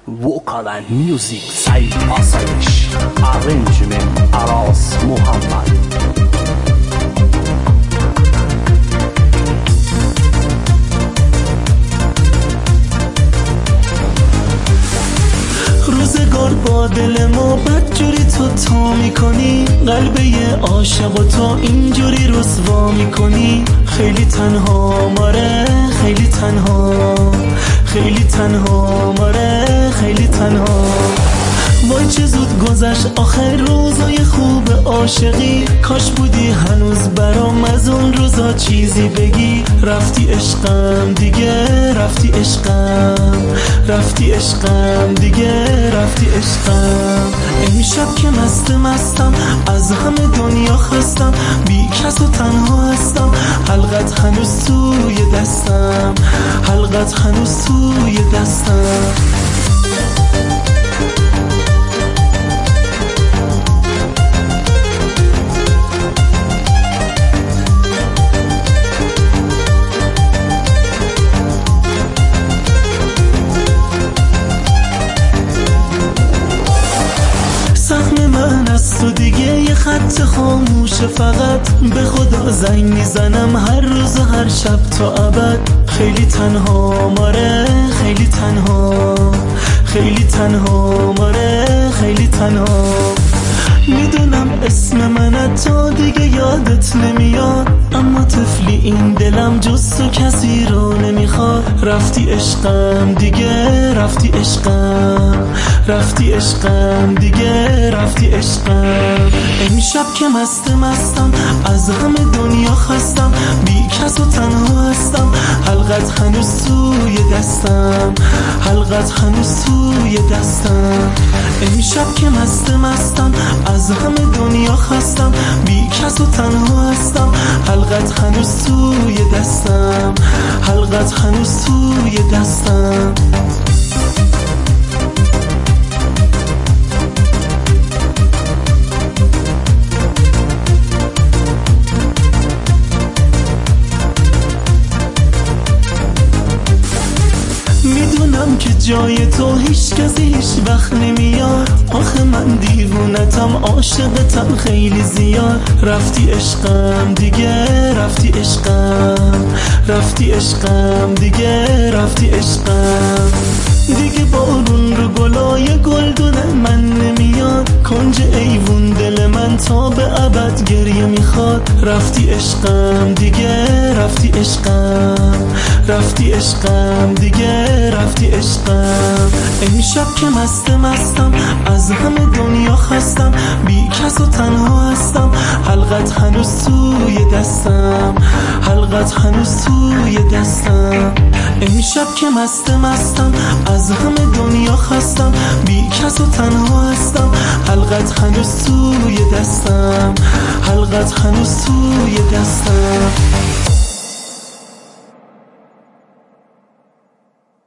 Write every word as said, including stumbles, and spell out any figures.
Vocal and music Said Asayish. Arrangement Aras Muhammad. روزگار با دل ما بدجوری تو تا میکنی، قلب یه عاشق و تو اینجوری رسوا میکنی. خیلی تنها ماره خیلی تنها، خیلی تنها ماره خیلی تنها. وای چه زود گذشت آخر روزای خوب عاشقی، کاش بودی هنوز برام از اون روزا چیزی بگی. رفتی عشقم دیگه رفتی عشقم، رفتی عشقم دیگه رفتی عشقم. امشب که مست مستم از همه دنیا خستم، بی کس و تنها هستم. حلقت هنوز توی دستم، حلقت هنوز توی دستم. سهم من از تو دیگه یه خط خاموشه، فقط به خدا زنگ میزنم هر روز و هر شب تا ابد. خیلی تنها ماره خیلی تنها، خیلی تنها ماره خیلی تنها. میدونم اسم من تا دیگه یادت نمیاد، اما طفلی این دلم جز تو کسی رو نمیخواد. رفتی عشقم دیگه رفتی عشقم، رفتی عشقم دیگه رفتی عشقم. امشب که مست مستم از همه دنیا خستم، بی کس و تنها هستم. حلقت هنوز توی دستم، حلقت هنوز توی دستم. امشب که مست مستم از همه دنیا خستم، بی کس و تنها هستم. حلقت هنوز توی دستم، حلقت هنوز توی دستم. میدونم که جای تو هیچ کسی هیچ وقت نمیاد، آخه من دیوونتم عاشقتم خیلی زیاد. رفتی عشقم دیگه رفتی عشقم، رفتی عشقم دیگه رفتی عشقم. دیگه بارون رو گلای گلدون من نمیاد، کنج ایوون دل من تا به ابد گریه میخواد. رفتی عشقم دیگه رفتی عشقم، رفتی عشقم دیگه رفتی عشقم. امشب که مست مستم از همه دنیا خستم، بی کس و تنها هستم. حلقت هنوز توی دستم، حلقت هنوز توی دستم. امشب که مست مستم از همه دنیا خستم، بی کس و تنها هستم. حلقت هنوز توی دستم، حلقت هنوز توی دستم.